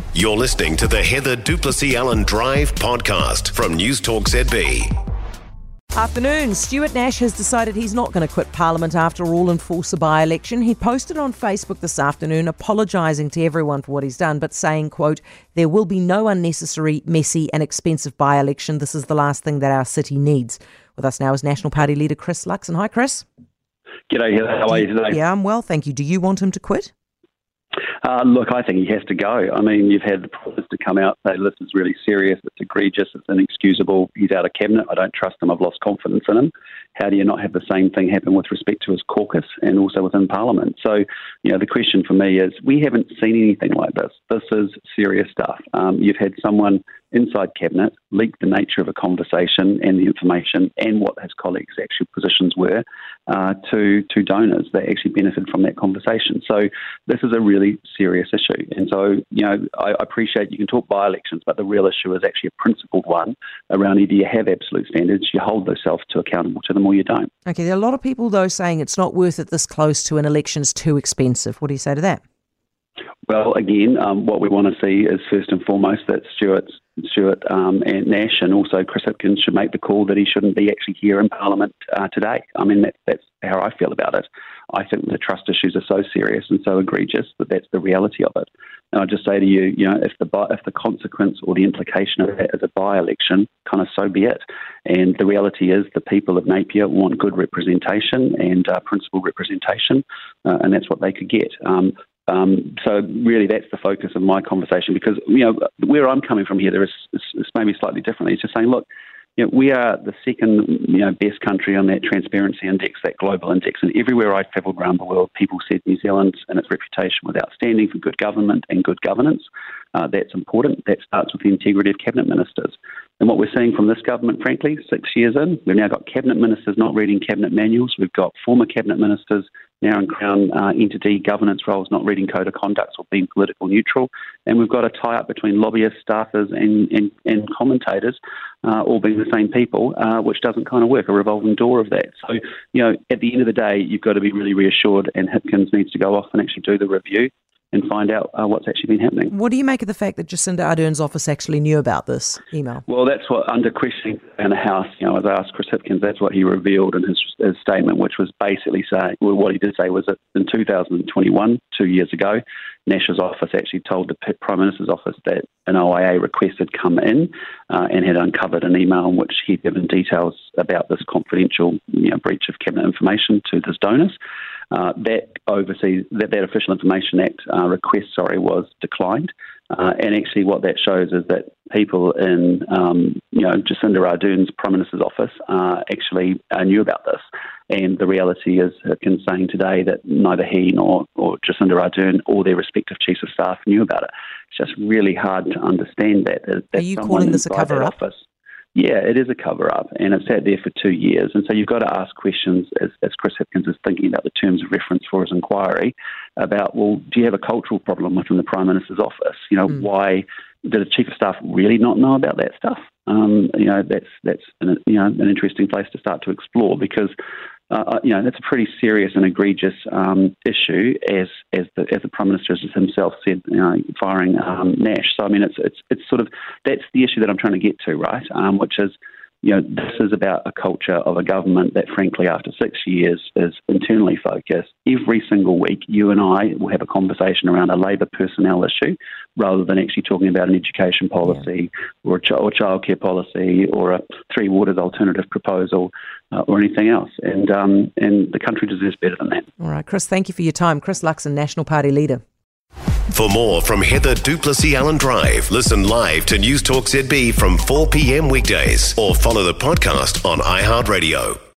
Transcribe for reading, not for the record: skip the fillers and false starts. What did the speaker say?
You're listening to the Heather Duplessis-Allen Drive podcast from News Talk ZB. Afternoon. Stuart Nash has decided he's not going to quit Parliament after all and force a by-election. He posted on Facebook this afternoon apologising to everyone for what he's done, but saying, quote, "There will be no unnecessary, messy and expensive by-election. This is the last thing that our city needs." With us now is National Party leader Chris Luxon. Hi, Chris. G'day, Heather. How are you today? Yeah, I'm well, thank you. Do you want him to quit? Look, I think he has to go. I mean, you've had the Prime Minister come out and say, this is really serious, it's egregious, it's inexcusable, he's out of cabinet, I don't trust him, I've lost confidence in him. How do you not have the same thing happen with respect to his caucus and also within Parliament? So, the question for me is, we haven't seen anything like this. This is serious stuff. You've had someone inside cabinet leak the nature of a conversation and the information and what his colleagues' actual positions were to donors that actually benefited from that conversation. So this is a really serious issue. And so, I appreciate you can talk by-elections, but the real issue is actually a principled one around either you have absolute standards, you hold yourself accountable to them, or you don't. Okay, there are a lot of people, though, saying it's not worth it this close to an election, it's too expensive. What do you say to that? Well, again, what we want to see is first and foremost that Stuart and Nash and also Chris Hipkins should make the call that he shouldn't be actually here in Parliament today. I mean, that's how I feel about it. I think the trust issues are so serious and so egregious that that's the reality of it. And I'll just say to you, if the consequence or the implication of that is a by-election, kind of so be it. And the reality is the people of Napier want good representation and principled representation, and that's what they could get. So really that's the focus of my conversation, because, where I'm coming from here, it's maybe slightly differently. It's just saying, look, we are the second, best country on that transparency index, that global index. And everywhere I travelled around the world, people said New Zealand and its reputation was outstanding for good government and good governance. That's important. That starts with the integrity of cabinet ministers. And what we're seeing from this government, frankly, 6 years in, we've now got cabinet ministers not reading cabinet manuals. We've got former cabinet ministers now in Crown entity governance roles not reading code of conduct or being political neutral. And we've got a tie-up between lobbyists, staffers and commentators, all being the same people, which doesn't kind of work, a revolving door of that. So, at the end of the day, you've got to be really reassured, and Hipkins needs to go off and actually do the review and find out what's actually been happening. What do you make of the fact that Jacinda Ardern's office actually knew about this email? Well, that's what, under questioning in the House, as I asked Chris Hipkins, that's what he revealed in his statement, which was basically saying, well, what he did say was that in 2021, 2 years ago, Nash's office actually told the Prime Minister's office that an OIA request had come in and had uncovered an email in which he'd given details about this confidential breach of cabinet information to his donors. That Official Information Act request, was declined. And actually what that shows is that people in, Jacinda Ardern's Prime Minister's office actually knew about this. And the reality is, Hipkins saying today that neither he nor Jacinda Ardern or their respective chiefs of staff knew about it. It's just really hard to understand that. Are you calling this a cover-up? Yeah, it is a cover-up, and it's sat there for 2 years. And so you've got to ask questions, as Chris Hipkins is thinking about the terms of reference for his inquiry, about, well, do you have a cultural problem within the Prime Minister's office? Why did a Chief of Staff really not know about that stuff? That's an interesting place to start to explore, because that's a pretty serious and egregious issue, as the Prime Minister himself said, firing Nash. So I mean, it's sort of, that's the issue that I'm trying to get to, right? Which is, this is about a culture of a government that, frankly, after 6 years is internally focused. Every single week, you and I will have a conversation around a Labor personnel issue, rather than actually talking about an education policy or a childcare policy or a Three Waters alternative proposal or anything else. And the country deserves better than that. All right, Chris, thank you for your time. Chris Luxon, National Party leader. For more from Heather Duplessis-Allen Drive, listen live to News Talk ZB from 4 p.m. weekdays or follow the podcast on iHeartRadio.